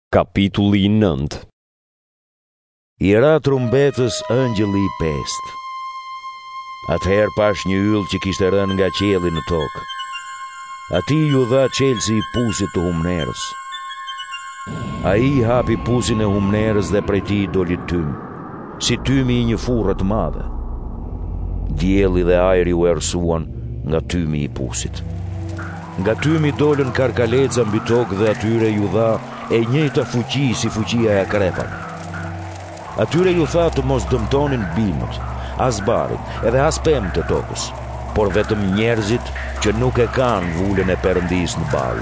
Kapitulli 9. I ra trumbetës ëngjëlli i pest. Atëherë pash një yll që kishte rënë nga qielli në tokë. Ati ju dha çelësi i pusit të humnerës. Ai i hapi pusin e humnerës dhe prej tij doli tym, si tymi i një furre të madhe. Dielli dhe ajri u errësuan nga tymi i pusit. Nga tymi dolën karkaleca mbi tokë dhe atyre ju dha e njëjta fuqi si fuqia e akrepave. Atyre ju tha të mos dëmtonin bimët, as barin, edhe as pemë të tokës, por vetëm njerëzit që nuk e kanë vullën e Perëndis në balë.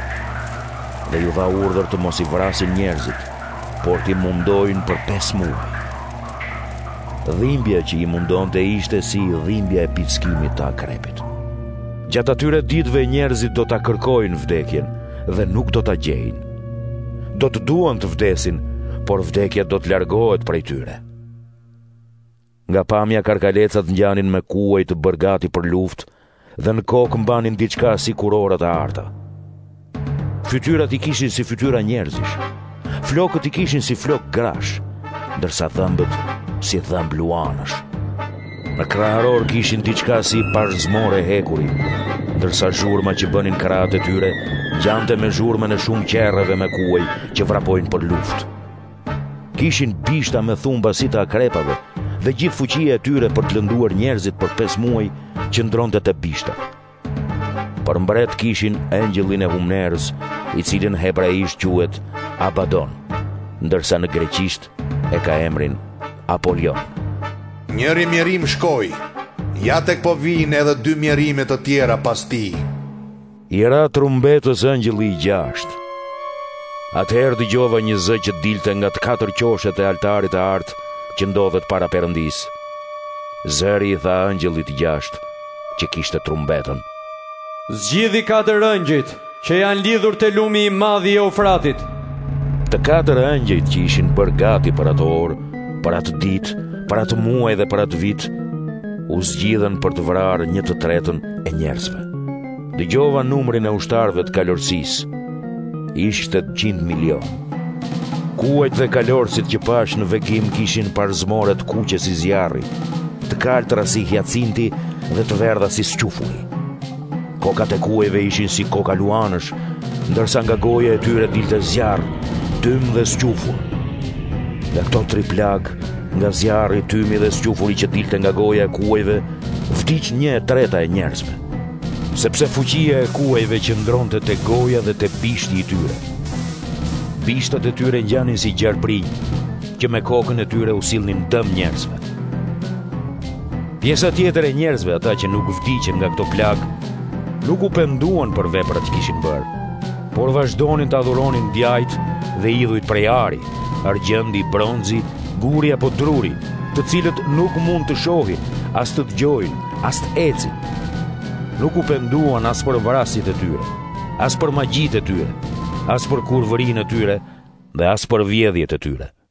Dhe ju dha urdhër të mos i vrasin njerëzit, por t'i mundojnë për 5 muaj. Dhimbja që i mundonte ishte si dhimbja e pickimit të akrepit. Gjatë atyre ditëve njerëzit do ta kërkojnë vdekjen dhe nuk do ta gjejnë. Do të duan të vdesin, por vdekja do të largohet prej tyre. Nga pamja karkalecat ngjanin me kuaj të bërgati për luftë dhe në kokë mbanin diçka si kurorat e arta. Fytyrat i kishin si fytyra njerëzish, flokët i kishin si flok grash, ndërsa dhëmbët si dhëmb luanësh. Në kraharor kishin diçka si parzmore hekuri, ndërsa zhurma që bënin krahët e tyre gjante me zhurmën e shumë qerreve me kuaj që vrapojnë për luftë. Kishin bishta me thumba si të akrepave dhe gjithë fuqia e tyre për të lënduar njerëzit për 5 muaj qëndronte te bishta. Për mbret kishin engjëllin e humnerës, i cilin hebraisht quhet Abadon, ndërsa në greqisht e ka emrin Apolion. Njëri mjerim shkoi, ja tek po vijnë edhe 2 mjerime të tjera pas tij. I ra trumbetës ëngjëlli i 6. Atëherë dëgjova një zë që dilte nga të 4 qoshet e altarit të artë që ndodhet para Perëndis. Zëri i tha ëngjëllit i 6 që kishte trumbetën: Zgjidhi 4 ëngjëjt që janë lidhur te lumi i madh i Eufratit. Të 4 ëngjëjt që ishin bërë gati për atë orë, për atë ditë, për atë muaj dhe për atë vit, u zgjidhen për të vrarë 1/3 e njerëzve. Dëgjova numrin e ushtarëve të kalorësisë. Ishte 100 milion. Kuajt dhe kalorësit që pash në vegim kishin parzmore të kuqe si zjarri, të kaltra si hyacinti dhe të verdha si squfulli. Kokat e kuajve ishin si koka luanësh, ndërsa nga goja e tyre dilte zjarr, tym dhe squfull. Nga këto 3 plag, nga zjarri, tymi dhe squfulli që dilte nga goja e kuajve, vdiq 1/3 e njerëzve, sepse fuqia e kuajve qëndronte te goja dhe te bishti i tyre. Bishtat e tyre ngjanin si gjarprinj, që me kokën e tyre u sillnin dëm njerëzve. Pjesa tjetër e njerëzve, ata që nuk vdiqen nga këto plag, nuk u penduan për veprat që kishin bërë, por vazhdonin të adhuronin djajt dhe idhujt prej ari, argjendi, bronzi, guri apo druri, të cilët nuk mund të shohin, as të dëgjojnë, as të ecin. Nuk u penduan as për vrasjet e tyre, as për magjitë e tyre, as për kurvërinë e tyre dhe as për vjedhjet e tyre.